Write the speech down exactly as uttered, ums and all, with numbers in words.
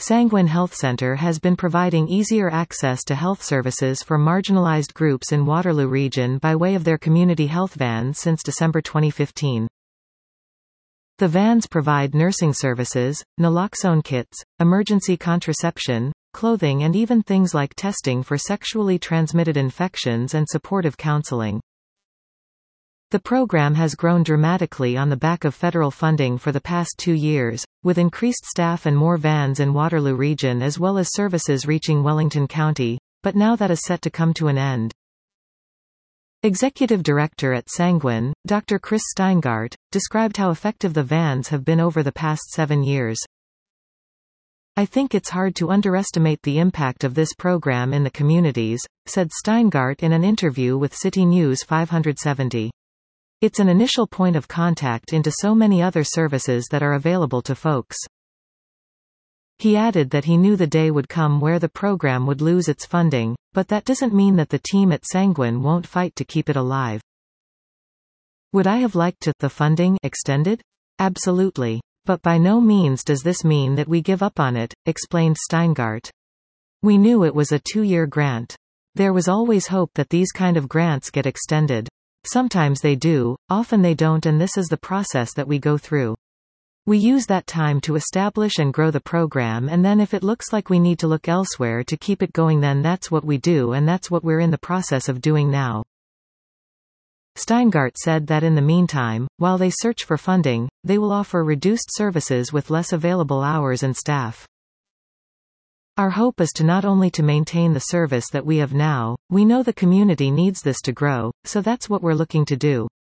Sangwin Health Centre has been providing easier access to health services for marginalised groups in Waterloo region by way of their community health vans since December twenty fifteen. The vans provide nursing services, naloxone kits, emergency contraception, clothing and even things like testing for sexually transmitted infections and supportive counselling. The program has grown dramatically on the back of federal funding for the past two years, with increased staff and more vans in Waterloo region as well as services reaching Wellington County, but now that is set to come to an end. Executive Director at Sangwin, Doctor Chris Steingart, described how effective the vans have been over the past seven years. "I think it's hard to underestimate the impact of this program in the communities," said Steingart in an interview with City News five seventy. "It's an initial point of contact into so many other services that are available to folks." He added that he knew the day would come where the program would lose its funding, but that doesn't mean that the team at Sangwin won't fight to keep it alive. "Would I have liked to the funding extended? Absolutely. But by no means does this mean that we give up on it," explained Steingart. "We knew it was a two-year grant. There was always hope that these kind of grants get extended. Sometimes they do, often they don't, and this is the process that we go through. We use that time to establish and grow the program, and then if it looks like we need to look elsewhere to keep it going, then that's what we do, and that's what we're in the process of doing now." Steingart said that in the meantime, while they search for funding, they will offer reduced services with less available hours and staff. "Our hope is to not only to maintain the service that we have now, we know the community needs this to grow, so that's what we're looking to do.